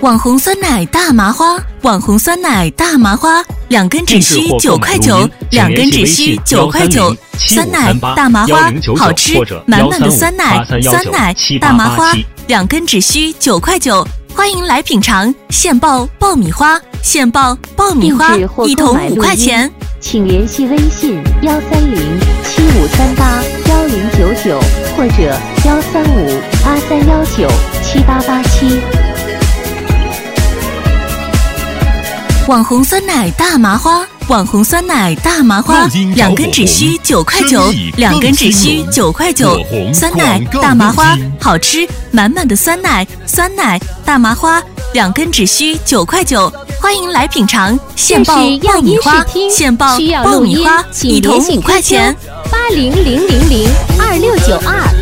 网红酸奶大麻花，网红酸奶大麻花，2根只需9块9，2根只需9块9。酸奶大麻花，好吃满满的酸奶，酸奶大麻花，2根只需9块9。欢迎来品尝现爆爆米花，现爆爆米花，1桶5块钱。 请联系微信13075381099或者13583197887。 网红酸奶大麻花，网红酸奶大麻花，2根只需9块9，2根只需9块9。酸奶大麻花，好吃满满的酸奶，酸奶大麻花，2根只需9块9。欢迎来品尝现爆爆米花，现爆爆米花，1桶5块钱。 800002692。